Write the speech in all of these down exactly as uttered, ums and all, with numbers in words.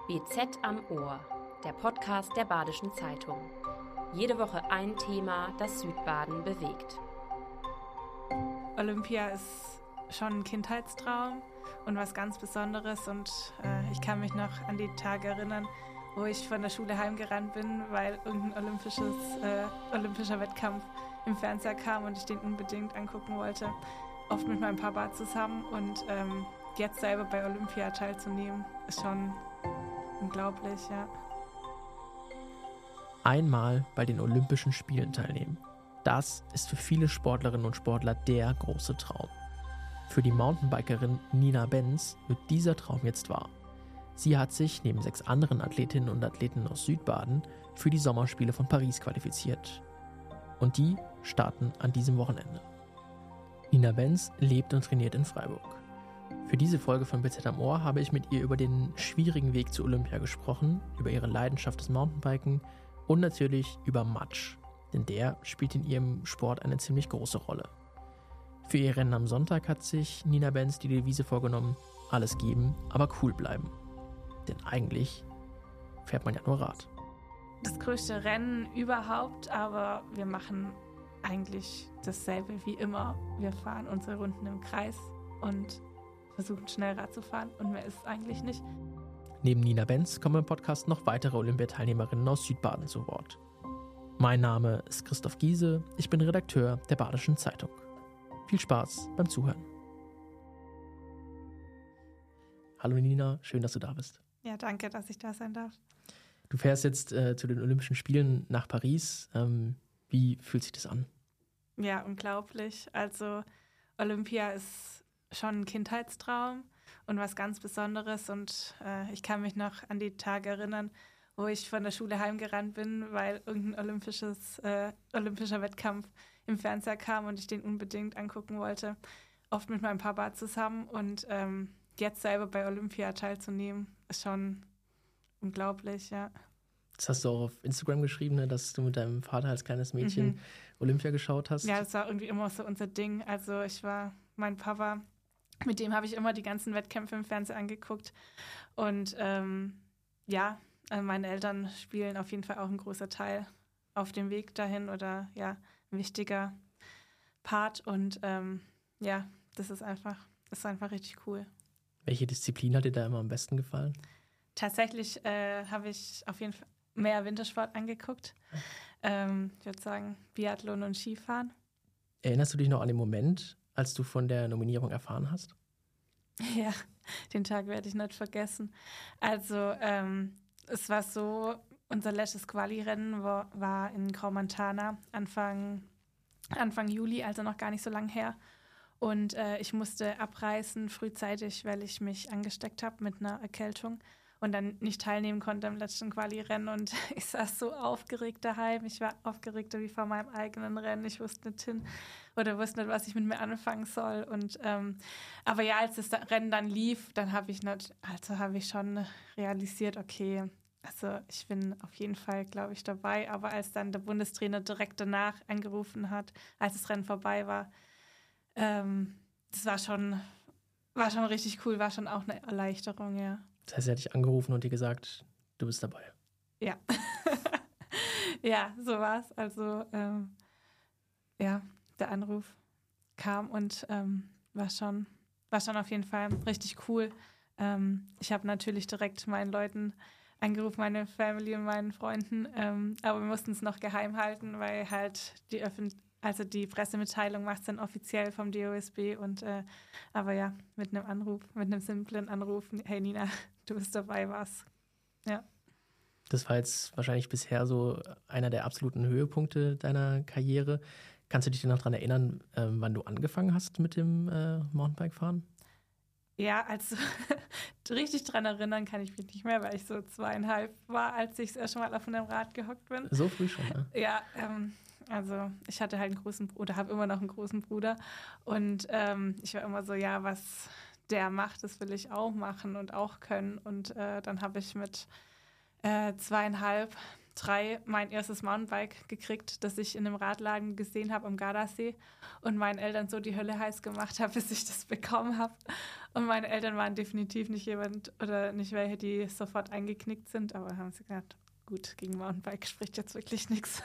B Z am Ohr, der Podcast der Badischen Zeitung. Jede Woche ein Thema, das Südbaden bewegt. Olympia ist schon ein Kindheitstraum und was ganz Besonderes. Und äh, ich kann mich noch an die Tage erinnern, wo ich von der Schule heimgerannt bin, weil irgendein olympisches, äh, olympischer Wettkampf im Fernseher kam und ich den unbedingt angucken wollte. Oft mit meinem Papa zusammen. Und ähm, jetzt selber bei Olympia teilzunehmen, ist schon unglaublich, ja. Einmal bei den Olympischen Spielen teilnehmen. Das ist für viele Sportlerinnen und Sportler der große Traum. Für die Mountainbikerin Nina Benz wird dieser Traum jetzt wahr. Sie hat sich neben sechs anderen Athletinnen und Athleten aus Südbaden für die Sommerspiele von Paris qualifiziert. Und die starten an diesem Wochenende. Nina Benz lebt und trainiert in Freiburg. Für diese Folge von B Z am Ohr habe ich mit ihr über den schwierigen Weg zu Olympia gesprochen, über ihre Leidenschaft des Mountainbiken und natürlich über Matsch, denn der spielt in ihrem Sport eine ziemlich große Rolle. Für ihr Rennen am Sonntag hat sich Nina Benz die Devise vorgenommen: alles geben, aber cool bleiben. Denn eigentlich fährt man ja nur Rad. Das größte Rennen überhaupt, aber wir machen eigentlich dasselbe wie immer. Wir fahren unsere Runden im Kreis und versuchen schnell Rad zu fahren und mehr ist es eigentlich nicht. Neben Nina Benz kommen im Podcast noch weitere Olympiateilnehmerinnen aus Südbaden zu Wort. Mein Name ist Christoph Giese, ich bin Redakteur der Badischen Zeitung. Viel Spaß beim Zuhören. Hallo Nina, schön, dass du da bist. Ja, danke, dass ich da sein darf. Du fährst jetzt äh, zu den Olympischen Spielen nach Paris. Ähm, wie fühlt sich das an? Ja, unglaublich. Also Olympia ist schon ein Kindheitstraum und was ganz Besonderes. Und äh, ich kann mich noch an die Tage erinnern, wo ich von der Schule heimgerannt bin, weil irgendein olympisches, äh, olympischer Wettkampf im Fernseher kam und ich den unbedingt angucken wollte. Oft mit meinem Papa zusammen. Und ähm, jetzt selber bei Olympia teilzunehmen, ist schon unglaublich, ja. Das hast du auch auf Instagram geschrieben, ne, dass du mit deinem Vater als kleines Mädchen mhm. Olympia geschaut hast. Ja, das war irgendwie immer so unser Ding. Also ich war, mein Papa, mit dem habe ich immer die ganzen Wettkämpfe im Fernsehen angeguckt. Und ähm, ja, meine Eltern spielen auf jeden Fall auch ein großer Teil auf dem Weg dahin oder ja, ein wichtiger Part. Und ähm, ja, das ist einfach, das ist einfach richtig cool. Welche Disziplin hat dir da immer am besten gefallen? Tatsächlich äh, habe ich auf jeden Fall mehr Wintersport angeguckt. Ähm, ich würde sagen Biathlon und Skifahren. Erinnerst du dich noch an den Moment, als du von der Nominierung erfahren hast? Ja, den Tag werde ich nicht vergessen. Also ähm, es war so, unser letztes Quali-Rennen war, war in Graumontana Anfang, Anfang Juli, also noch gar nicht so lang her. Und äh, ich musste abreisen frühzeitig, weil ich mich angesteckt habe mit einer Erkältung und dann nicht teilnehmen konnte am letzten Quali-Rennen. Und ich saß so aufgeregt daheim. Ich war aufgeregter wie vor meinem eigenen Rennen. Ich wusste nicht hin oder wusste nicht, was ich mit mir anfangen soll. Und ähm, aber ja, als das Rennen dann lief, dann habe ich nicht, also habe ich schon realisiert, okay, also ich bin auf jeden Fall, glaube ich, dabei. Aber als dann der Bundestrainer direkt danach angerufen hat, als das Rennen vorbei war, ähm, das war schon, war schon richtig cool, war schon auch eine Erleichterung, ja. Das heißt, er hat dich angerufen und dir gesagt, du bist dabei. Ja. Ja, so war es. Also, ähm, ja, der Anruf kam und ähm, war schon, war schon auf jeden Fall richtig cool. Ähm, ich habe natürlich direkt meinen Leuten angerufen, meine Family und meinen Freunden, ähm, aber wir mussten es noch geheim halten, weil halt die Öffentlichkeit, also die Pressemitteilung macht es dann offiziell vom D O S B und äh, aber ja, mit einem Anruf, mit einem simplen Anruf, hey Nina, du bist dabei, was? Ja. Das war jetzt wahrscheinlich bisher so einer der absoluten Höhepunkte deiner Karriere. Kannst du dich noch daran erinnern, äh, wann du angefangen hast mit dem äh, Mountainbike-Fahren? Ja, also richtig dran erinnern kann ich mich nicht mehr, weil ich so zweieinhalb war, als ich das erste Mal auf einem Rad gehockt bin. So früh schon, ne? Ja, ähm, also ich hatte halt einen großen Bruder, habe immer noch einen großen Bruder und ähm, ich war immer so, ja, was der macht, das will ich auch machen und auch können. Und äh, dann habe ich mit äh, zweieinhalb drei mein erstes Mountainbike gekriegt, das ich in einem Radladen gesehen habe am Gardasee und meinen Eltern so die Hölle heiß gemacht habe, bis ich das bekommen habe. Und meine Eltern waren definitiv nicht jemand oder nicht welche, die sofort eingeknickt sind, aber haben sie gedacht, gut, gegen Mountainbike spricht jetzt wirklich nichts.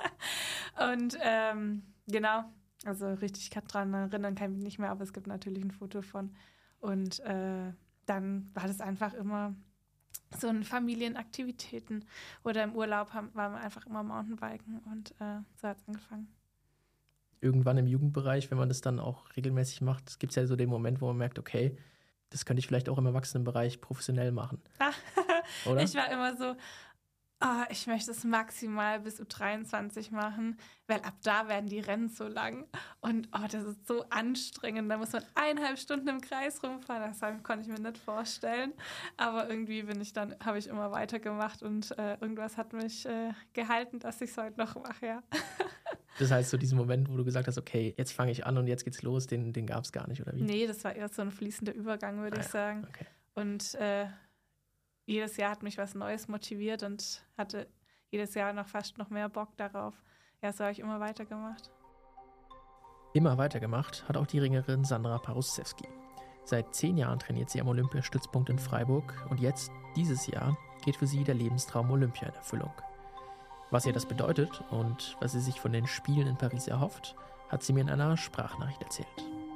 Und ähm, genau, also richtig dran erinnern kann ich mich nicht mehr, aber es gibt natürlich ein Foto von. Und äh, dann war das einfach immer so in Familienaktivitäten oder im Urlaub haben, waren wir einfach immer Mountainbiken und äh, so hat es angefangen. Irgendwann im Jugendbereich, wenn man das dann auch regelmäßig macht, gibt es ja so den Moment, wo man merkt, okay, das könnte ich vielleicht auch im Erwachsenenbereich professionell machen. Oder? Ich war immer so, oh, ich möchte es maximal bis U dreiundzwanzig machen, weil ab da werden die Rennen so lang und oh, das ist so anstrengend. Da muss man eineinhalb Stunden im Kreis rumfahren. Das konnte ich mir nicht vorstellen. Aber irgendwie bin ich dann, habe ich immer weitergemacht und äh, irgendwas hat mich äh, gehalten, dass ich es heute noch mache, ja. Das heißt, so diesen Moment, wo du gesagt hast, okay, jetzt fange ich an und jetzt geht's los, den, den gab es gar nicht, oder wie? Nee, das war eher so ein fließender Übergang, würde ah, ich sagen. Okay. Und äh, jedes Jahr hat mich was Neues motiviert und hatte jedes Jahr noch fast noch mehr Bock darauf. Ja, so habe ich immer weitergemacht. Immer weitergemacht hat auch die Ringerin Sandra Paruszewski. Seit zehn Jahren trainiert sie am Olympiastützpunkt in Freiburg und jetzt, dieses Jahr, geht für sie der Lebenstraum Olympia in Erfüllung. Was ihr das bedeutet und was sie sich von den Spielen in Paris erhofft, hat sie mir in einer Sprachnachricht erzählt.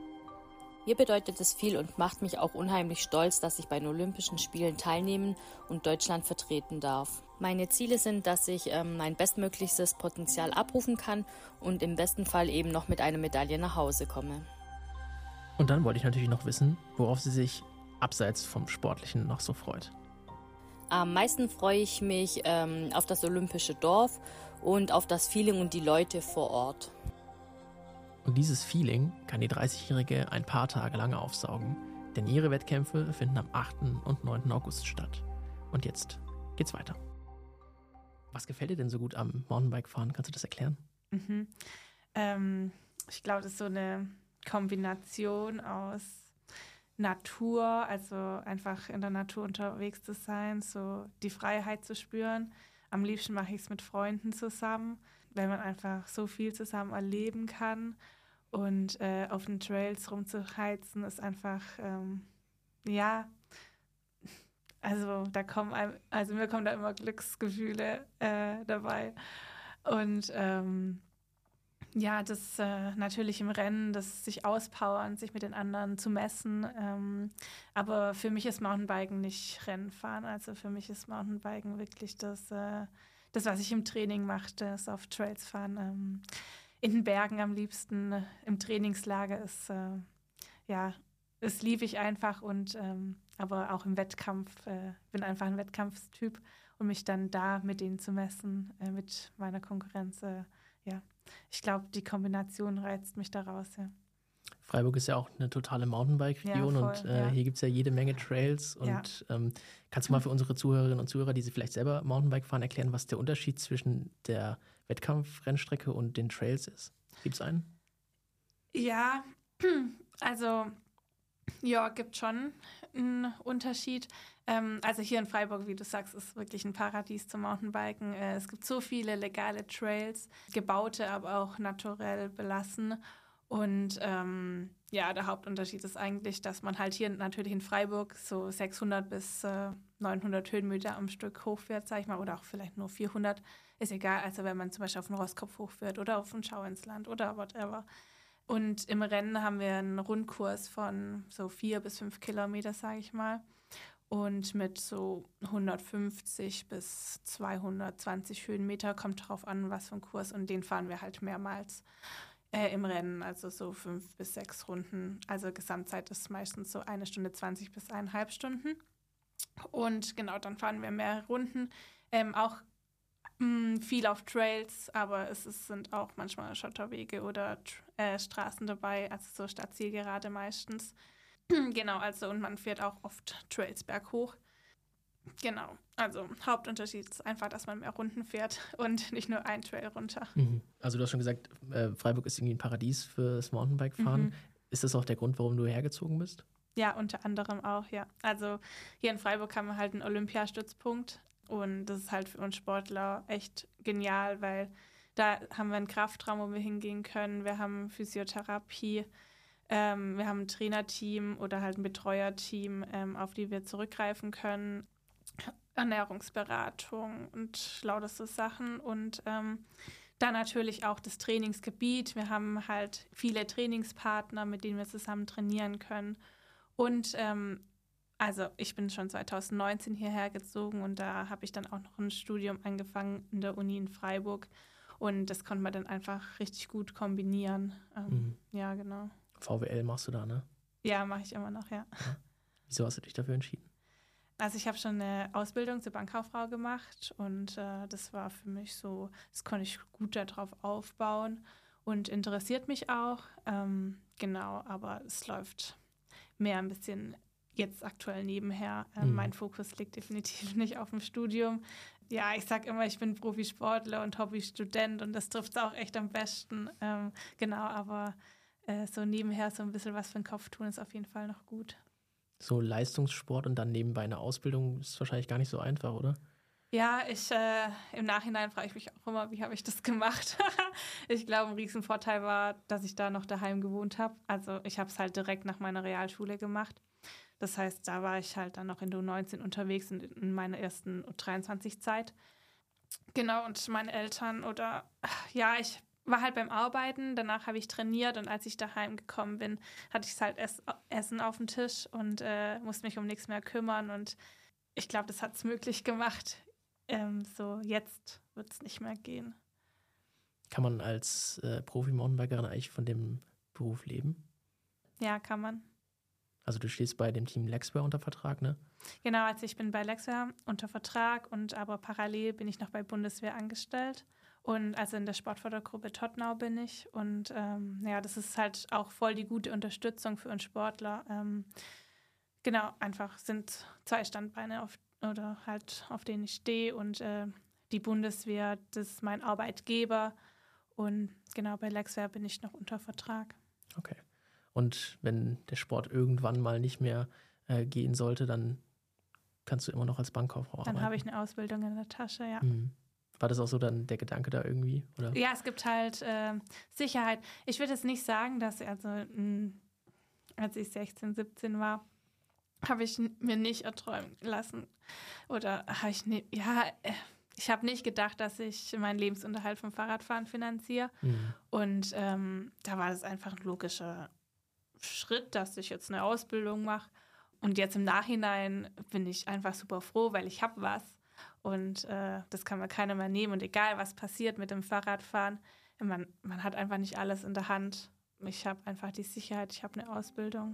Mir bedeutet es viel und macht mich auch unheimlich stolz, dass ich bei den Olympischen Spielen teilnehmen und Deutschland vertreten darf. Meine Ziele sind, dass ich ähm, mein bestmöglichstes Potenzial abrufen kann und im besten Fall eben noch mit einer Medaille nach Hause komme. Und dann wollte ich natürlich noch wissen, worauf sie sich abseits vom Sportlichen noch so freut. Am meisten freue ich mich ähm, auf das olympische Dorf und auf das Feeling und die Leute vor Ort. Und dieses Feeling kann die dreißigjährige ein paar Tage lang aufsaugen, denn ihre Wettkämpfe finden am achten und neunten August statt. Und jetzt geht's weiter. Was gefällt dir denn so gut am Mountainbike-Fahren? Kannst du das erklären? Mhm. Ähm, ich glaube, das ist so eine Kombination aus Natur, also einfach in der Natur unterwegs zu sein, so die Freiheit zu spüren. Am liebsten mache ich es mit Freunden zusammen, weil man einfach so viel zusammen erleben kann. Und äh, auf den Trails rumzuheizen ist einfach, ähm, ja, also da kommen einem, also mir kommen da immer Glücksgefühle äh, dabei. Und ähm, ja, das äh, natürlich im Rennen, das sich auspowern, sich mit den anderen zu messen. Ähm, aber für mich ist Mountainbiken nicht Rennfahren. Also für mich ist Mountainbiken wirklich das, äh, das was ich im Training mache, das auf Trails fahren. Ähm, in den Bergen am liebsten, äh, im Trainingslager ist, äh, ja, das liebe ich einfach. Und ähm, aber auch im Wettkampf, äh, bin einfach ein Wettkampfstyp. Und mich dann da mit denen zu messen, äh, mit meiner Konkurrenz, äh, ja. Ich glaube, die Kombination reizt mich daraus, ja. Freiburg ist ja auch eine totale Mountainbike-Region ja, voll, und äh, ja. hier gibt es ja jede Menge Trails. Und ja. ähm, kannst du mal für unsere Zuhörerinnen und Zuhörer, die sie vielleicht selber Mountainbike fahren, erklären, was der Unterschied zwischen der Wettkampfrennstrecke und den Trails ist? Gibt es einen? Ja, also ja, gibt schon einen Unterschied. Ähm, also hier in Freiburg, wie du sagst, ist wirklich ein Paradies zum Mountainbiken. Äh, es gibt so viele legale Trails, gebaute, aber auch naturell belassen. Und ähm, ja, der Hauptunterschied ist eigentlich, dass man halt hier natürlich in Freiburg so sechshundert bis äh, neunhundert Höhenmeter am Stück hochfährt, sag ich mal, oder auch vielleicht nur vierhundert, ist egal. Also wenn man zum Beispiel auf den Rosskopf hochfährt oder auf den Schauinsland oder whatever. Und im Rennen haben wir einen Rundkurs von so vier bis fünf Kilometer, sage ich mal. Und mit so hundertfünfzig bis zweihundertzwanzig Höhenmeter, kommt drauf an, was für ein Kurs. Und den fahren wir halt mehrmals äh, im Rennen, also so fünf bis sechs Runden. Also Gesamtzeit ist meistens so eine Stunde zwanzig bis eineinhalb Stunden. Und genau, dann fahren wir mehrere Runden. Ähm, auch mh, viel auf Trails, aber es, es sind auch manchmal Schotterwege oder äh, Straßen dabei, also so Stadtzielgerade meistens. Genau, also und man fährt auch oft Trails berghoch. Genau, also Hauptunterschied ist einfach, dass man mehr Runden fährt und nicht nur ein Trail runter. Mhm. Also du hast schon gesagt, äh, Freiburg ist irgendwie ein Paradies fürs Mountainbike-Fahren. Mhm. Ist das auch der Grund, warum du hergezogen bist? Ja, unter anderem auch, ja. Also hier in Freiburg haben wir halt einen Olympiastützpunkt Und das ist halt für uns Sportler echt genial, weil da haben wir einen Kraftraum, wo wir hingehen können. Wir haben Physiotherapie, ähm, wir haben ein Trainerteam oder halt ein Betreuerteam, ähm, auf die wir zurückgreifen können. Ernährungsberatung und lauter so Sachen. Und ähm, dann natürlich auch das Trainingsgebiet. Wir haben halt viele Trainingspartner, mit denen wir zusammen trainieren können. Und ähm, also ich bin schon zwanzig neunzehn hierher gezogen und da habe ich dann auch noch ein Studium angefangen in der Uni in Freiburg. Und das konnte man dann einfach richtig gut kombinieren. Ähm, mhm. Ja, genau. V W L machst du da, ne? Ja, mache ich immer noch, ja. ja. Wieso hast du dich dafür entschieden? Also ich habe schon eine Ausbildung zur Bankkauffrau gemacht und äh, das war für mich so, das konnte ich gut darauf aufbauen und interessiert mich auch. Ähm, genau, aber es läuft mehr ein bisschen jetzt aktuell nebenher. Ähm, mhm. Mein Fokus liegt definitiv nicht auf dem Studium. Ja, ich sage immer, ich bin Profisportler und Hobbystudent und das trifft es auch echt am besten. Ähm, genau, aber äh, so nebenher so ein bisschen was für den Kopf tun ist auf jeden Fall noch gut. So Leistungssport und dann nebenbei eine Ausbildung ist wahrscheinlich gar nicht so einfach, oder? Ja, ich äh, im Nachhinein frage ich mich auch immer, wie habe ich das gemacht? Ich glaube, ein Riesenvorteil war, dass ich da noch daheim gewohnt habe. Also ich habe es halt direkt nach meiner Realschule gemacht. Das heißt, da war ich halt dann noch in der U neunzehn unterwegs und in meiner ersten U dreiundzwanzig-Zeit. Genau, und meine Eltern oder, ja, ich war halt beim Arbeiten, danach habe ich trainiert und als ich daheim gekommen bin, hatte ich halt Ess- Essen auf dem Tisch und äh, musste mich um nichts mehr kümmern und ich glaube, das hat es möglich gemacht. Ähm, so, jetzt wird es nicht mehr gehen. Kann man als äh, Profi-Mountainbikerin eigentlich von dem Beruf leben? Ja, kann man. Also du stehst bei dem Team Lexware unter Vertrag, ne? Genau, also ich bin bei Lexware unter Vertrag und aber parallel bin ich noch bei Bundeswehr angestellt. Und also in der Sportfördergruppe Tottenau bin ich. Und ähm, ja, das ist halt auch voll die gute Unterstützung für uns Sportler. Ähm, genau, einfach sind zwei Standbeine auf, oder halt auf denen ich stehe. Und äh, die Bundeswehr, das ist mein Arbeitgeber. Und genau, bei Lexware bin ich noch unter Vertrag. Okay. Und wenn der Sport irgendwann mal nicht mehr äh, gehen sollte, dann kannst du immer noch als Bankkauffrau arbeiten? Dann habe ich eine Ausbildung in der Tasche, ja. Mhm. War das auch so dann der Gedanke da irgendwie? Oder? Ja, es gibt halt äh, Sicherheit. Ich würde jetzt nicht sagen, dass, also mh, als ich sechzehn, siebzehn war, habe ich n- mir nicht erträumen lassen. Oder habe ich nicht, ja, äh, ich habe nicht gedacht, dass ich meinen Lebensunterhalt vom Fahrradfahren finanziere. Mhm. Und ähm, da war das einfach ein logischer Schritt, dass ich jetzt eine Ausbildung mache. Und jetzt im Nachhinein bin ich einfach super froh, weil ich habe was. Und äh, das kann mir keiner mehr nehmen. Und egal, was passiert mit dem Fahrradfahren, man, man hat einfach nicht alles in der Hand. Ich habe einfach die Sicherheit, ich habe eine Ausbildung.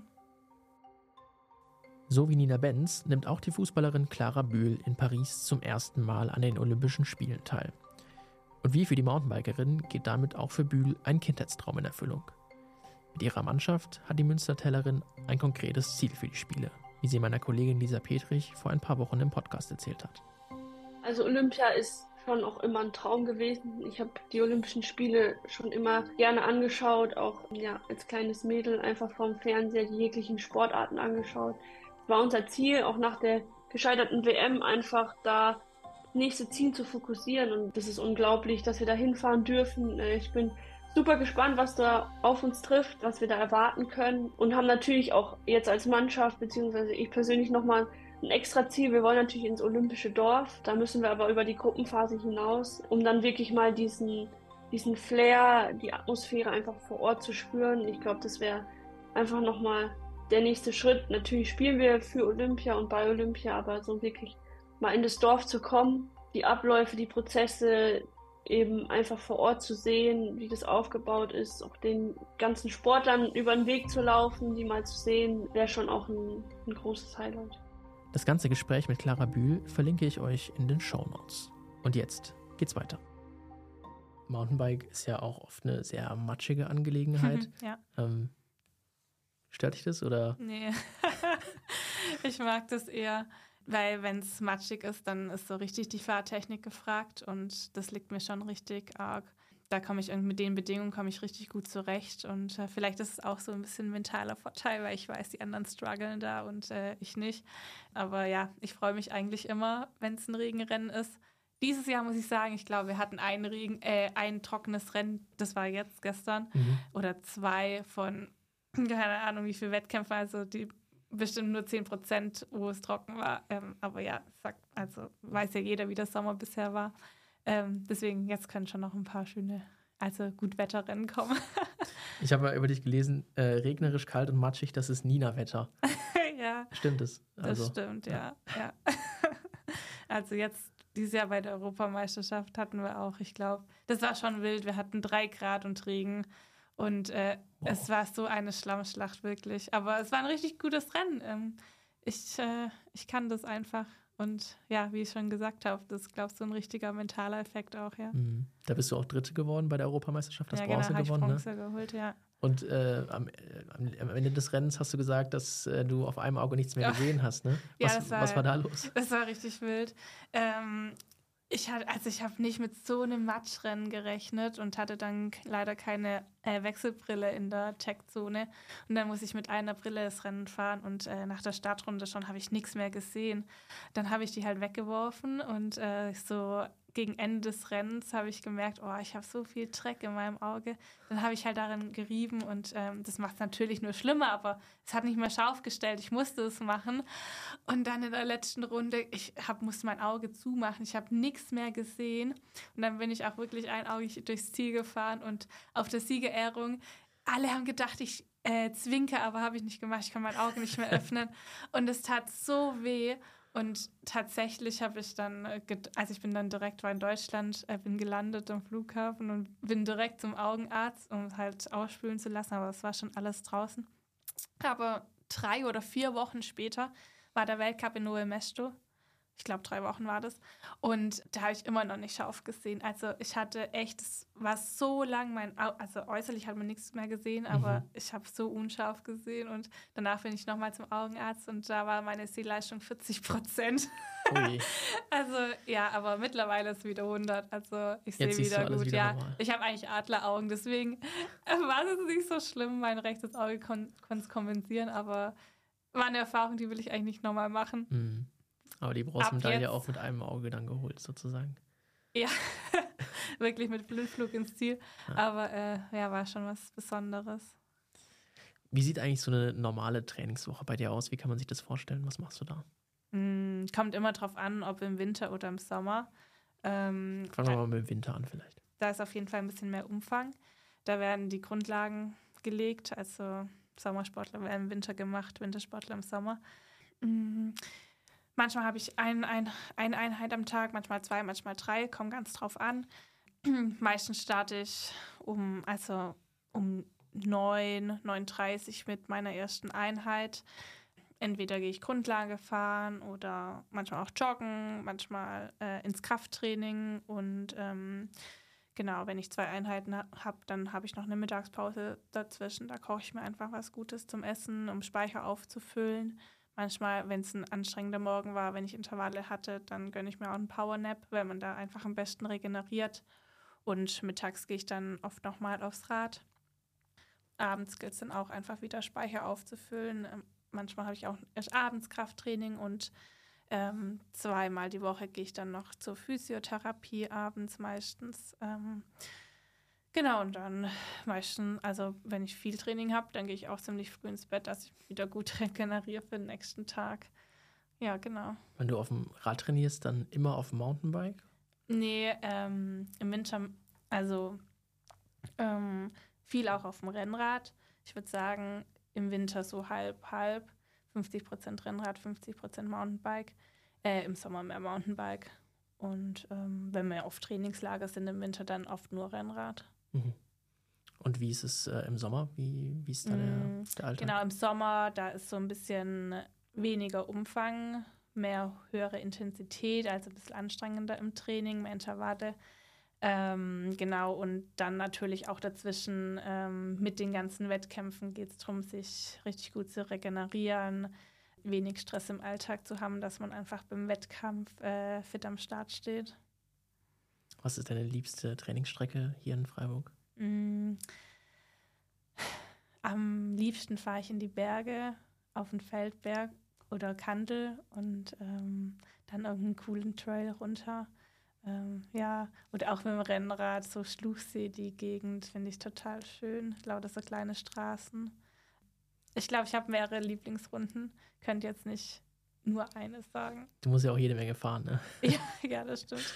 So wie Nina Benz nimmt auch die Fußballerin Clara Bühl in Paris zum ersten Mal an den Olympischen Spielen teil. Und wie für die Mountainbikerin geht damit auch für Bühl ein Kindheitstraum in Erfüllung. Mit ihrer Mannschaft hat die Münstertellerin ein konkretes Ziel für die Spiele, wie sie meiner Kollegin Lisa Petrich vor ein paar Wochen im Podcast erzählt hat. Also Olympia ist schon auch immer ein Traum gewesen. Ich habe die Olympischen Spiele schon immer gerne angeschaut, auch ja, als kleines Mädel einfach vorm Fernseher die jeglichen Sportarten angeschaut. Es war unser Ziel, auch nach der gescheiterten W M einfach da das nächste Ziel zu fokussieren und das ist unglaublich, dass wir da hinfahren dürfen. Ich bin super gespannt, was da auf uns trifft, was wir da erwarten können und haben natürlich auch jetzt als Mannschaft, beziehungsweise ich persönlich nochmal ein extra Ziel. Wir wollen natürlich ins olympische Dorf. Da müssen wir aber über die Gruppenphase hinaus, um dann wirklich mal diesen, diesen Flair, die Atmosphäre einfach vor Ort zu spüren. Ich glaube, das wäre einfach nochmal der nächste Schritt. Natürlich spielen wir für Olympia und bei Olympia, aber so wirklich mal in das Dorf zu kommen, die Abläufe, die Prozesse eben einfach vor Ort zu sehen, wie das aufgebaut ist, auch den ganzen Sportlern über den Weg zu laufen, die mal zu sehen, wäre schon auch ein, ein großes Highlight. Das ganze Gespräch mit Clara Bühl verlinke ich euch in den Shownotes. Und jetzt geht's weiter. Mountainbike ist ja auch oft eine sehr matschige Angelegenheit. Ja. Ähm, stört dich das oder? Nee, ich mag das eher, weil wenn es matschig ist, dann ist so richtig die Fahrtechnik gefragt und das liegt mir schon richtig arg. da komme ich mit den Bedingungen komme ich richtig gut zurecht und äh, vielleicht ist es auch so ein bisschen ein mentaler Vorteil, weil ich weiß, die anderen strugglen da und äh, ich nicht. Aber ja, ich freue mich eigentlich immer, wenn es ein Regenrennen ist. Dieses Jahr muss ich sagen, ich glaube, wir hatten ein, Regen, äh, ein trockenes Rennen, das war jetzt gestern, mhm. oder zwei von, keine Ahnung, wie viele Wettkämpfe, also die bestimmt nur zehn Prozent, wo es trocken war. Ähm, aber ja, sagt, also weiß ja jeder, wie der Sommer bisher war. Ähm, deswegen, jetzt können schon noch ein paar schöne, also Gutwetterrennen kommen. Ich habe über dich gelesen, äh, regnerisch, kalt und matschig, das ist Nina-Wetter. Ja. Stimmt es? Also, das stimmt, ja. ja. ja. Also jetzt, dieses Jahr bei der Europameisterschaft hatten wir auch, ich glaube, das war schon wild. Wir hatten drei Grad und Regen und äh, wow. es war so eine Schlammschlacht wirklich. Aber es war ein richtig gutes Rennen. Ähm, ich, äh, ich kann das einfach. Und ja, wie ich schon gesagt habe, das ist, glaube ich, so ein richtiger mentaler Effekt auch, ja. Mhm. Da bist du auch Dritte geworden bei der Europameisterschaft, das ja, Bronze genau, gewonnen, Bronze ne? geholt, ja. Und äh, am, am Ende des Rennens hast du gesagt, dass äh, du auf einem Auge nichts mehr ja. gesehen hast, ne? Was, ja, das war, was war da los? Das war richtig wild. Ähm, ich hatte, also ich habe nicht mit so einem Matschrennen gerechnet und hatte dann leider keine äh, Wechselbrille in der Checkzone. Und dann muss ich mit einer Brille das Rennen fahren und äh, nach der Startrunde schon habe ich nichts mehr gesehen. Dann habe ich die halt weggeworfen und äh, so gegen Ende des Rennens habe ich gemerkt, oh, ich habe so viel Dreck in meinem Auge. Dann habe ich halt darin gerieben und ähm, das macht es natürlich nur schlimmer, aber es hat nicht mehr scharf gestellt. Ich musste es machen. Und dann in der letzten Runde, ich hab, musste mein Auge zumachen. Ich habe nichts mehr gesehen. Und dann bin ich auch wirklich einaugig durchs Ziel gefahren und auf der Siegerehrung, alle haben gedacht, ich äh, zwinke, aber habe ich nicht gemacht. Ich kann mein Auge nicht mehr öffnen. Und es tat so weh. Und tatsächlich habe ich dann, also ich bin dann direkt, war in Deutschland, bin gelandet am Flughafen und bin direkt zum Augenarzt, um halt ausspülen zu lassen, aber es war schon alles draußen. Aber drei oder vier Wochen später war der Weltcup in Novo Mesto. Ich glaube, drei Wochen war das. Und da habe ich immer noch nicht scharf gesehen. Also ich hatte echt, es war so lang, mein Au- also äußerlich hat man nichts mehr gesehen, aber mhm. ich habe so unscharf gesehen. Und danach bin ich nochmal zum Augenarzt und da war meine Sehleistung vierzig Prozent. Ui. Also ja, aber mittlerweile ist es wieder hundert. Also ich sehe wieder gut. Wieder ja, normal. Ich habe eigentlich Adleraugen, deswegen war es nicht so schlimm. Mein rechtes Auge kon- konnte es kompensieren, aber war eine Erfahrung, die will ich eigentlich nicht nochmal machen. Mhm. Aber die Bronzemedaille auch mit einem Auge dann geholt, sozusagen. Ja, wirklich mit Blindflug ins Ziel. Ja. Aber äh, ja, war schon was Besonderes. Wie sieht eigentlich so eine normale Trainingswoche bei dir aus? Wie kann man sich das vorstellen? Was machst du da? Mm, kommt immer drauf an, ob im Winter oder im Sommer. Ähm, Fangen wir mal mit dem Winter an vielleicht. Da ist auf jeden Fall ein bisschen mehr Umfang. Da werden die Grundlagen gelegt. Also Sommersportler werden im Winter gemacht, Wintersportler im Sommer. Mhm. Manchmal habe ich ein, ein, eine Einheit am Tag, manchmal zwei, manchmal drei, kommt ganz drauf an. Meistens starte ich um, also um neun, neun Uhr dreißig mit meiner ersten Einheit. Entweder gehe ich Grundlage fahren oder manchmal auch joggen, manchmal äh, ins Krafttraining. Und ähm, genau, wenn ich zwei Einheiten ha- habe, dann habe ich noch eine Mittagspause dazwischen. Da koche ich mir einfach was Gutes zum Essen, um Speicher aufzufüllen. Manchmal, wenn es ein anstrengender Morgen war, wenn ich Intervalle hatte, dann gönne ich mir auch einen Powernap, weil man da einfach am besten regeneriert. Und mittags gehe ich dann oft nochmal aufs Rad. Abends gilt es dann auch einfach wieder Speicher aufzufüllen. Ähm, manchmal habe ich auch erst abends Krafttraining und ähm, zweimal die Woche gehe ich dann noch zur Physiotherapie, abends meistens. Ähm, Genau, und dann meistens, also wenn ich viel Training habe, dann gehe ich auch ziemlich früh ins Bett, dass ich wieder gut regeneriere für den nächsten Tag. Ja, genau. Wenn du auf dem Rad trainierst, dann immer auf dem Mountainbike? Nee, ähm, im Winter, also ähm, viel auch auf dem Rennrad. Ich würde sagen, im Winter so halb, halb, fünfzig Prozent Rennrad, fünfzig Prozent Mountainbike, äh, im Sommer mehr Mountainbike. Und ähm, wenn wir auf Trainingslager sind im Winter, dann oft nur Rennrad. Mhm. Und wie ist es äh, im Sommer? Wie, wie ist da der, mm, der Alltag? Genau, im Sommer, da ist so ein bisschen weniger Umfang, mehr höhere Intensität, also ein bisschen anstrengender im Training, mehr Intervalle. Ähm, genau, und dann natürlich auch dazwischen ähm, mit den ganzen Wettkämpfen geht es darum, sich richtig gut zu regenerieren, wenig Stress im Alltag zu haben, dass man einfach beim Wettkampf äh, fit am Start steht. Was ist deine liebste Trainingsstrecke hier in Freiburg? Mm. Am liebsten fahre ich in die Berge, auf den Feldberg oder Kandel und ähm, dann irgendeinen coolen Trail runter. Ähm, ja, oder auch mit dem Rennrad, so Schluchsee, die Gegend finde ich total schön. Lauter so kleine Straßen. Ich glaube, ich habe mehrere Lieblingsrunden. Könnte jetzt nicht nur eine sagen. Du musst ja auch jede Menge fahren, ne? Ja, ja, das stimmt.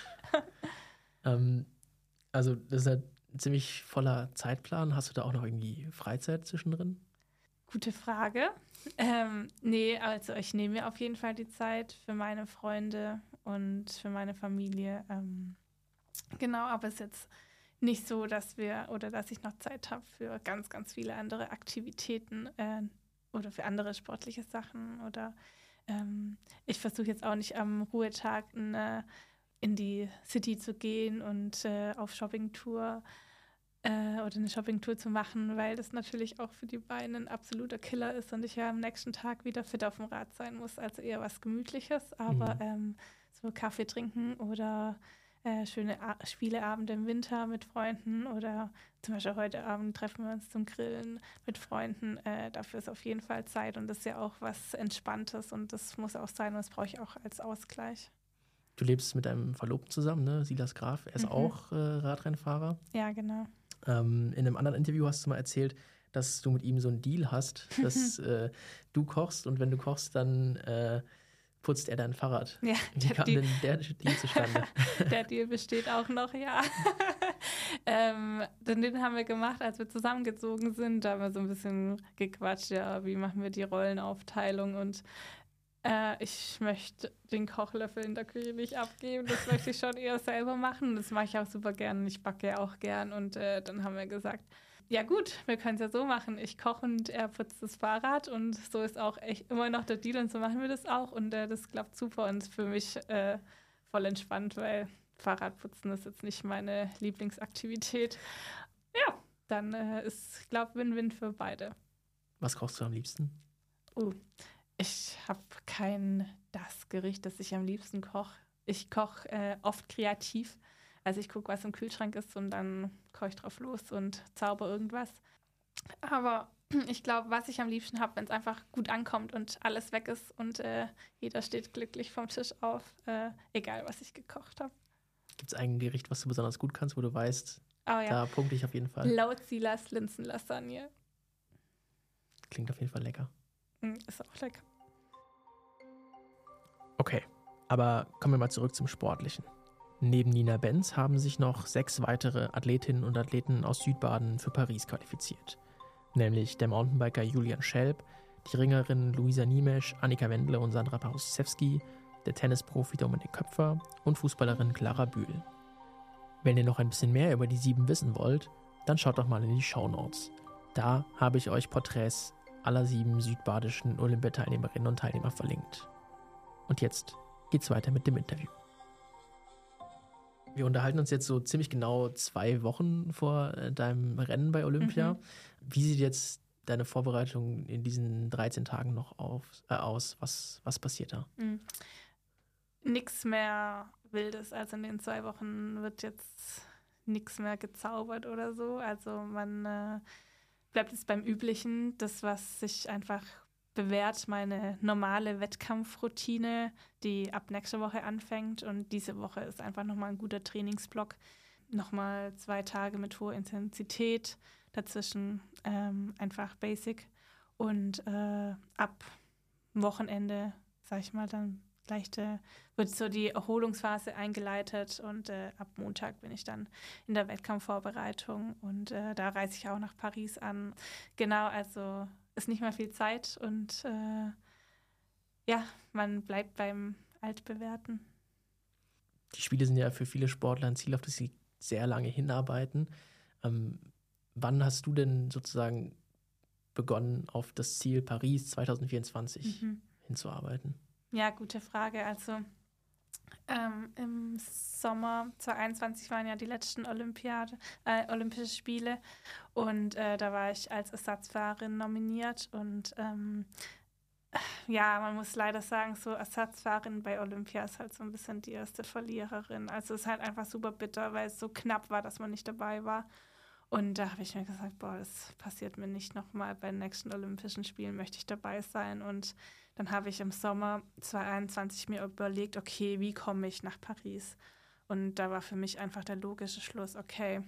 ähm, also das ist halt ein ziemlich voller Zeitplan. Hast du da auch noch irgendwie Freizeit zwischendrin? Gute Frage. Ähm, nee, also ich nehme mir auf jeden Fall die Zeit für meine Freunde und für meine Familie. Ähm, genau, aber es ist jetzt nicht so, dass wir oder dass ich noch Zeit habe für ganz, ganz viele andere Aktivitäten äh, oder für andere sportliche Sachen. Oder ähm, ich versuche jetzt auch nicht am Ruhetag eine, in die City zu gehen und äh, auf Shoppingtour äh, oder eine Shoppingtour zu machen, weil das natürlich auch für die Beine ein absoluter Killer ist und ich ja am nächsten Tag wieder fit auf dem Rad sein muss. Also eher was Gemütliches, aber mhm. ähm, so Kaffee trinken oder äh, schöne A- Spieleabende im Winter mit Freunden oder zum Beispiel heute Abend treffen wir uns zum Grillen mit Freunden. Äh, dafür ist auf jeden Fall Zeit und das ist ja auch was Entspanntes und das muss auch sein und das brauche ich auch als Ausgleich. Du lebst mit deinem Verlobten zusammen, ne? Silas Graf. Er ist mhm. auch äh, Radrennfahrer. Ja, genau. Ähm, in einem anderen Interview hast du mal erzählt, dass du mit ihm so einen Deal hast, dass äh, du kochst und wenn du kochst, dann äh, putzt er dein Fahrrad. Ja, Wie kam Deal, denn der Deal zustande? Der Deal besteht auch noch, ja. ähm, den haben wir gemacht, als wir zusammengezogen sind. Da haben wir so ein bisschen gequatscht, ja, wie machen wir die Rollenaufteilung und Äh, ich möchte den Kochlöffel in der Küche nicht abgeben. Das möchte ich schon eher selber machen. Das mache ich auch super gern. Ich backe ja auch gern. Und äh, dann haben wir gesagt, ja gut, wir können es ja so machen. Ich koche und er putzt das Fahrrad. Und so ist auch echt immer noch der Deal. Und so machen wir das auch. Und äh, das klappt super und ist für mich äh, voll entspannt, weil Fahrradputzen ist jetzt nicht meine Lieblingsaktivität. Ja, dann äh, ist, ich glaube, Win-Win für beide. Was kochst du am liebsten? Uh. Ich habe kein das Gericht, das ich am liebsten koche. Ich koche äh, oft kreativ. Also ich gucke, was im Kühlschrank ist und dann koche ich drauf los und zauber irgendwas. Aber ich glaube, was ich am liebsten habe, wenn es einfach gut ankommt und alles weg ist und äh, jeder steht glücklich vom Tisch auf, äh, egal was ich gekocht habe. Gibt es ein Gericht, was du besonders gut kannst, wo du weißt, oh, ja. da punkte ich auf jeden Fall? Laut Silas Linsenlasagne. Klingt auf jeden Fall lecker. Ist auch lecker. Okay, aber kommen wir mal zurück zum Sportlichen. Neben Nina Benz haben sich noch sechs weitere Athletinnen und Athleten aus Südbaden für Paris qualifiziert. Nämlich der Mountainbiker Julian Schelp, die Ringerinnen Luisa Niemesch, Annika Wendle und Sandra Paruszewski, der Tennisprofi Dominik Köpfer und Fußballerin Clara Bühl. Wenn ihr noch ein bisschen mehr über die sieben wissen wollt, dann schaut doch mal in die Shownotes. Da habe ich euch Porträts aller sieben südbadischen Olympiateilnehmerinnen und Teilnehmer verlinkt. Und jetzt geht's weiter mit dem Interview. Wir unterhalten uns jetzt so ziemlich genau zwei Wochen vor deinem Rennen bei Olympia. Mhm. Wie sieht jetzt deine Vorbereitung in diesen dreizehn Tagen noch auf, äh, aus? Was, was passiert da? Mhm. Nichts mehr Wildes. Also in den zwei Wochen wird jetzt nichts mehr gezaubert oder so. Also man äh, bleibt jetzt beim Üblichen. Das, was sich einfach bewährt, meine normale Wettkampfroutine, die ab nächster Woche anfängt. Und diese Woche ist einfach nochmal ein guter Trainingsblock. Nochmal zwei Tage mit hoher Intensität, dazwischen ähm, einfach Basic. Und äh, ab Wochenende, sag ich mal, dann leichte, wird so die Erholungsphase eingeleitet. Und äh, ab Montag bin ich dann in der Wettkampfvorbereitung. Und äh, da reise ich auch nach Paris an. Genau, also ist nicht mehr viel Zeit und äh, ja, man bleibt beim Altbewährten. Die Spiele sind ja für viele Sportler ein Ziel, auf das sie sehr lange hinarbeiten. Ähm, wann hast du denn sozusagen begonnen, auf das Ziel Paris zwanzig vierundzwanzig mhm. hinzuarbeiten? Ja, gute Frage. Also ähm, im Sommer zwanzig einundzwanzig waren ja die letzten Olympiade, äh, Olympische Spiele und äh, da war ich als Ersatzfahrerin nominiert und ähm, Ja, man muss leider sagen, so Ersatzfahrerin bei Olympia ist halt so ein bisschen die erste Verliererin. Also es ist halt einfach super bitter, weil es so knapp war, dass man nicht dabei war. Und da habe ich mir gesagt, boah, das passiert mir nicht nochmal. Bei den nächsten Olympischen Spielen möchte ich dabei sein. Und dann habe ich im Sommer zweitausendeinundzwanzig mir überlegt, okay, wie komme ich nach Paris? Und da war für mich einfach der logische Schluss, okay,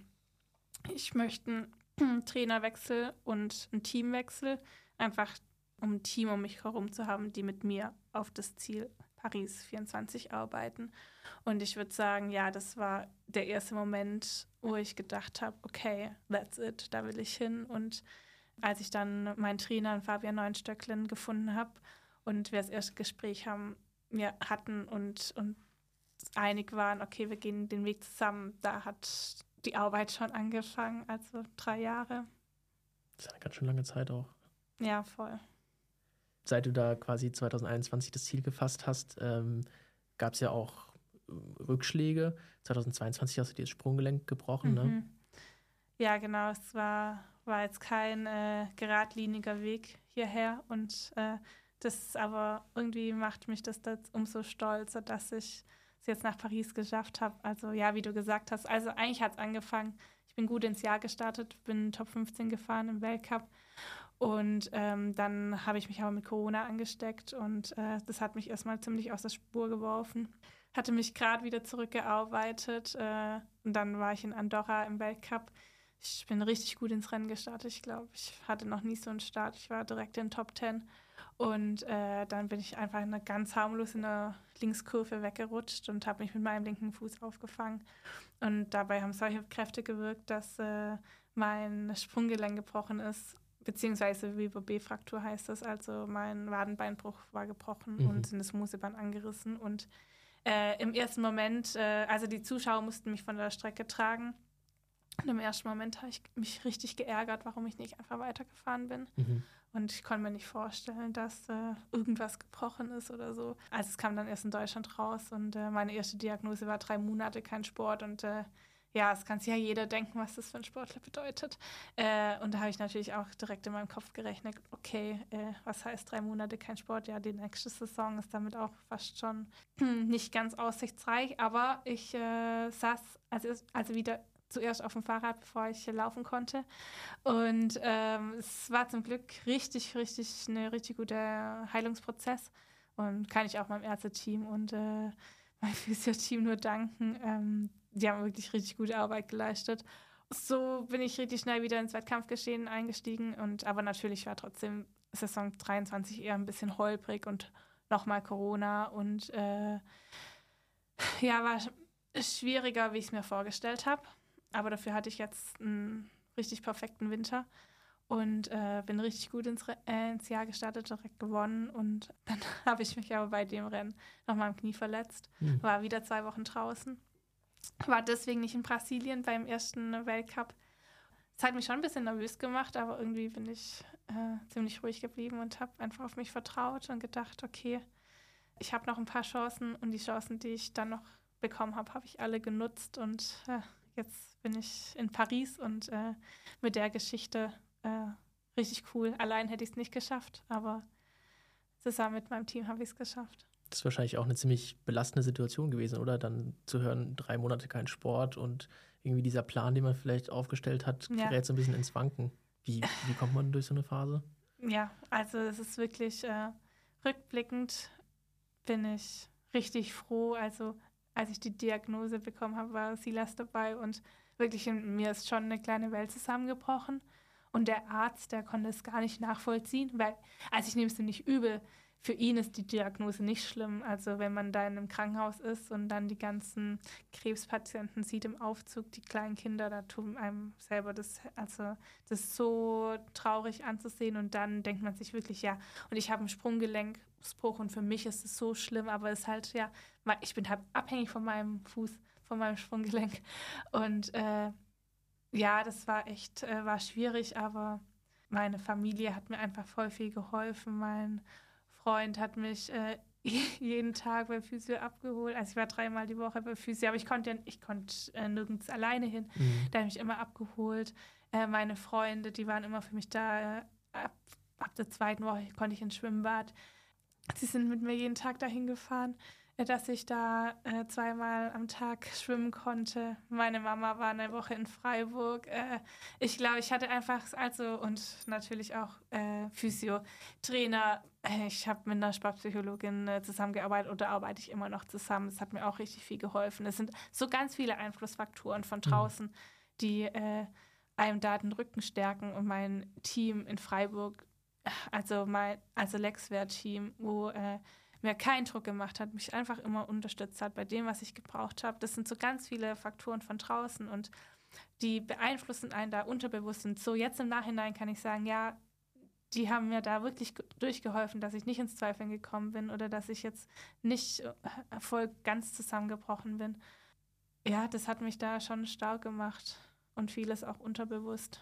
ich möchte einen Trainerwechsel und einen Teamwechsel, einfach um ein Team um mich herum zu haben, die mit mir auf das Ziel Paris vierundzwanzig arbeiten. Und ich würde sagen, ja, das war der erste Moment, wo ich gedacht habe, okay, that's it, da will ich hin. Und als ich dann meinen Trainer, Fabian Neunstöcklen, gefunden habe und wir das erste Gespräch haben, wir hatten und, und einig waren, okay, wir gehen den Weg zusammen, da hat die Arbeit schon angefangen, also drei Jahre. Das ist eine ganz schön lange Zeit auch. Ja, voll. Seit du da quasi zweitausendeinundzwanzig das Ziel gefasst hast, ähm, gab es ja auch Rückschläge. zweitausendzweiundzwanzig hast du dir das Sprunggelenk gebrochen, Mhm. ne? Ja, genau. Es war, war jetzt kein äh, geradliniger Weg hierher. Und äh, das aber irgendwie macht mich das, das umso stolzer, dass ich es jetzt nach Paris geschafft habe. Also ja, wie du gesagt hast, also eigentlich hat es angefangen. Ich bin gut ins Jahr gestartet, bin Top fünfzehn gefahren im Weltcup. Und ähm, dann habe ich mich aber mit Corona angesteckt und äh, das hat mich erstmal ziemlich aus der Spur geworfen. Hatte mich gerade wieder zurückgearbeitet äh, und dann war ich in Andorra im Weltcup. Ich bin richtig gut ins Rennen gestartet. Ich glaube, ich hatte noch nie so einen Start. Ich war direkt in den Top zehn und äh, dann bin ich einfach eine ganz harmlos in der Linkskurve weggerutscht und habe mich mit meinem linken Fuß aufgefangen. Und dabei haben solche Kräfte gewirkt, dass äh, mein Sprunggelenk gebrochen ist. Beziehungsweise Weber B-Fraktur heißt das, also mein Wadenbeinbruch war gebrochen Mhm. und das Museband angerissen. Und äh, im ersten Moment, äh, also die Zuschauer mussten mich von der Strecke tragen. Und im ersten Moment habe ich mich richtig geärgert, warum ich nicht einfach weitergefahren bin. Mhm. Und ich konnte mir nicht vorstellen, dass äh, irgendwas gebrochen ist oder so. Also es kam dann erst in Deutschland raus und äh, meine erste Diagnose war drei Monate kein Sport und äh, ja, es kann sich ja jeder denken, was das für ein Sportler bedeutet. Äh, und da habe ich natürlich auch direkt in meinem Kopf gerechnet, okay, äh, was heißt drei Monate kein Sport? Ja, die nächste Saison ist damit auch fast schon nicht ganz aussichtsreich. Aber ich äh, saß also, also wieder zuerst auf dem Fahrrad, bevor ich laufen konnte. Und ähm, es war zum Glück richtig, richtig, ein richtig guter Heilungsprozess. Und kann ich auch meinem Ärzteteam und äh, meinem Physio-Team nur danken. Ähm, die haben wirklich richtig gute Arbeit geleistet. So bin ich richtig schnell wieder ins Wettkampfgeschehen eingestiegen. Und, aber natürlich war trotzdem Saison dreiundzwanzig eher ein bisschen holprig und nochmal Corona. Und äh, ja, war schwieriger, wie ich es mir vorgestellt habe. Aber dafür hatte ich jetzt einen richtig perfekten Winter und äh, bin richtig gut ins, Re- äh, ins Jahr gestartet, direkt gewonnen. Und dann habe ich mich aber bei dem Rennen nochmal am Knie verletzt, Mhm. war wieder zwei Wochen draußen. War deswegen nicht in Brasilien beim ersten Weltcup. Es hat mich schon ein bisschen nervös gemacht, aber irgendwie bin ich äh, ziemlich ruhig geblieben und habe einfach auf mich vertraut und gedacht, okay, ich habe noch ein paar Chancen und die Chancen, die ich dann noch bekommen habe, habe ich alle genutzt und äh, jetzt bin ich in Paris und äh, mit der Geschichte äh, richtig cool. Allein hätte ich es nicht geschafft, aber zusammen mit meinem Team habe ich es geschafft. Das ist wahrscheinlich auch eine ziemlich belastende Situation gewesen, oder? Dann zu hören, drei Monate kein Sport und irgendwie dieser Plan, den man vielleicht aufgestellt hat, Ja. gerät so ein bisschen ins Wanken. Wie, wie kommt man durch so eine Phase? Ja, also es ist wirklich äh, rückblickend bin ich richtig froh. Also als ich die Diagnose bekommen habe, war Silas dabei und wirklich in mir ist schon eine kleine Welt zusammengebrochen. Und der Arzt, der konnte es gar nicht nachvollziehen, weil, also ich nehme es ihm nicht übel, für ihn ist die Diagnose nicht schlimm. Also wenn man da in einem Krankenhaus ist und dann die ganzen Krebspatienten sieht im Aufzug, die kleinen Kinder, da tun einem selber das, also das ist so traurig anzusehen und dann denkt man sich wirklich, ja, und ich habe einen Sprunggelenksbruch und für mich ist es so schlimm, aber es ist halt, ja, ich bin halt abhängig von meinem Fuß, von meinem Sprunggelenk und äh, ja, das war echt, äh, war schwierig, aber meine Familie hat mir einfach voll viel geholfen, mein Freund hat mich äh, jeden Tag bei Physio abgeholt. Also ich war dreimal die Woche bei Physio, aber ich konnte ja, ich konnte äh, nirgends alleine hin. Mhm. Da hat mich immer abgeholt. Äh, meine Freunde, die waren immer für mich da. Äh, ab, ab der zweiten Woche konnte ich ins Schwimmbad. Sie sind mit mir jeden Tag dahin gefahren, dass ich da äh, zweimal am Tag schwimmen konnte. Meine Mama war eine Woche in Freiburg. Äh, ich glaube, ich hatte einfach, also und natürlich auch äh, Physio, Trainer. Äh, ich habe mit einer Sportpsychologin äh, zusammengearbeitet oder arbeite ich immer noch zusammen. Das hat mir auch richtig viel geholfen. Es sind so ganz viele Einflussfaktoren von draußen, mhm. die äh, einem da den Rücken stärken. Und mein Team in Freiburg, also mein also Lexwehr-Team, wo äh, mir keinen Druck gemacht hat, mich einfach immer unterstützt hat bei dem, was ich gebraucht habe. Das sind so ganz viele Faktoren von draußen und die beeinflussen einen da unterbewusst. Und so jetzt im Nachhinein kann ich sagen, ja, die haben mir da wirklich durchgeholfen, dass ich nicht ins Zweifeln gekommen bin oder dass ich jetzt nicht voll ganz zusammengebrochen bin. Ja, das hat mich da schon stark gemacht und vieles auch unterbewusst.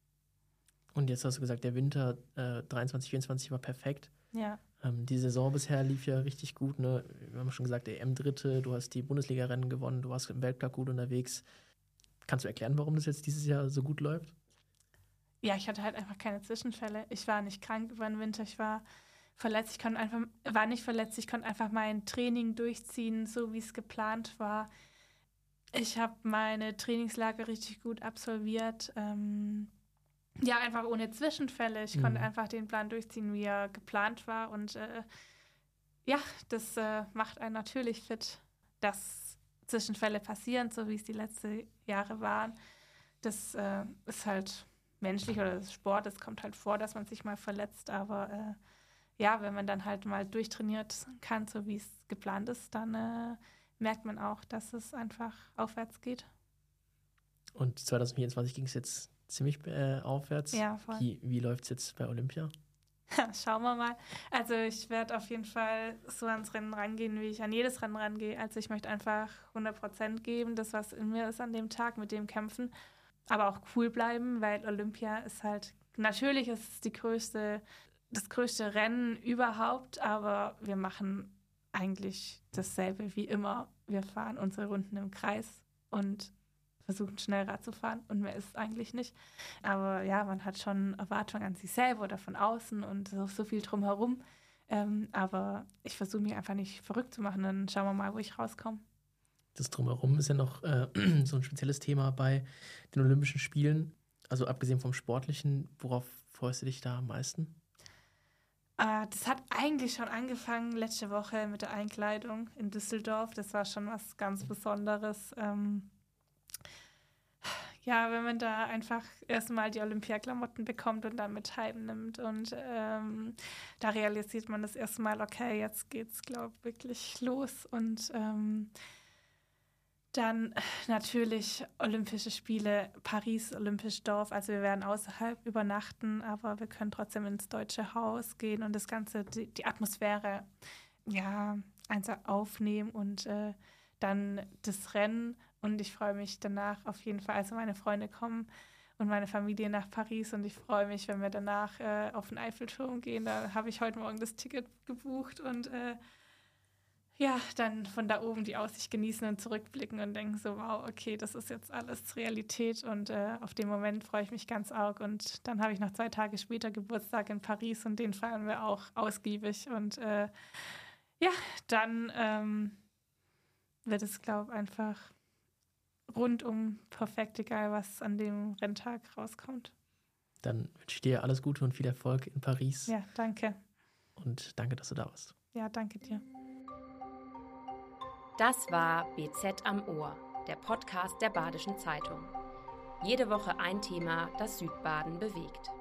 Und jetzt hast du gesagt, der Winter äh, dreiundzwanzig, vierundzwanzig war perfekt. Ja. Ähm, die Saison bisher lief ja richtig gut. Ne? Wir haben schon gesagt, E M-Dritte, du hast die Bundesliga-Rennen gewonnen, du warst im Weltcup gut unterwegs. Kannst du erklären, warum das jetzt dieses Jahr so gut läuft? Ja, ich hatte halt einfach keine Zwischenfälle. Ich war nicht krank über den Winter, ich war verletzt. Ich konnte einfach, war nicht verletzt, ich konnte einfach mein Training durchziehen, so wie es geplant war. Ich habe meine Trainingslager richtig gut absolviert. Ähm, Ja, einfach ohne Zwischenfälle. Ich mhm. konnte einfach den Plan durchziehen, wie er geplant war. Und äh, ja, das äh, macht einen natürlich fit, dass Zwischenfälle passieren, so wie es die letzten Jahre waren. Das äh, ist halt menschlich oder das Sport. Es kommt halt vor, dass man sich mal verletzt. Aber äh, ja, wenn man dann halt mal durchtrainiert kann, so wie es geplant ist, dann äh, merkt man auch, dass es einfach aufwärts geht. Und zwanzig vierundzwanzig ging es jetzt ziemlich äh, aufwärts. Ja, voll. Wie, wie läuft es jetzt bei Olympia? Schauen wir mal. Also ich werde auf jeden Fall so ans Rennen rangehen, wie ich an jedes Rennen rangehe. Also ich möchte einfach hundert Prozent geben, das, was in mir ist an dem Tag, mit dem kämpfen. Aber auch cool bleiben, weil Olympia ist halt, natürlich ist es die größte, das größte Rennen überhaupt, aber wir machen eigentlich dasselbe wie immer. Wir fahren unsere Runden im Kreis und versuchen schnell Rad zu fahren und mehr ist es eigentlich nicht. Aber ja, man hat schon Erwartungen an sich selber oder von außen und so, so viel drumherum. Ähm, aber ich versuche mich einfach nicht verrückt zu machen, dann schauen wir mal, wo ich rauskomme. Das Drumherum ist ja noch äh, so ein spezielles Thema bei den Olympischen Spielen. Also abgesehen vom Sportlichen, worauf freust du dich da am meisten? Äh, das hat eigentlich schon angefangen letzte Woche mit der Einkleidung in Düsseldorf. Das war schon was ganz Besonderes. Ähm, Ja, wenn man da einfach erstmal die Olympiaklamotten bekommt und dann mit heimnimmt und ähm, da realisiert man das erste Mal, okay, jetzt geht's, glaube ich, wirklich los und ähm, dann natürlich Olympische Spiele, Paris, Olympisch Dorf, also wir werden außerhalb übernachten, aber wir können trotzdem ins Deutsche Haus gehen und das Ganze, die, die Atmosphäre, ja, einfach aufnehmen und äh, dann das Rennen. Und ich freue mich danach auf jeden Fall. Also meine Freunde kommen und meine Familie nach Paris und ich freue mich, wenn wir danach äh, auf den Eiffelturm gehen. Da habe ich heute Morgen das Ticket gebucht und äh, ja, dann von da oben die Aussicht genießen und zurückblicken und denken so, wow, okay, das ist jetzt alles Realität und äh, auf den Moment freue ich mich ganz arg. Und dann habe ich noch zwei Tage später Geburtstag in Paris und den feiern wir auch ausgiebig. Und äh, ja, dann ähm, wird es, glaube ich, einfach rundum perfekt, egal was an dem Renntag rauskommt. Dann wünsche ich dir alles Gute und viel Erfolg in Paris. Ja, danke. Und danke, dass du da warst. Ja, danke dir. Das war B Z am Ohr, der Podcast der Badischen Zeitung. Jede Woche ein Thema, das Südbaden bewegt.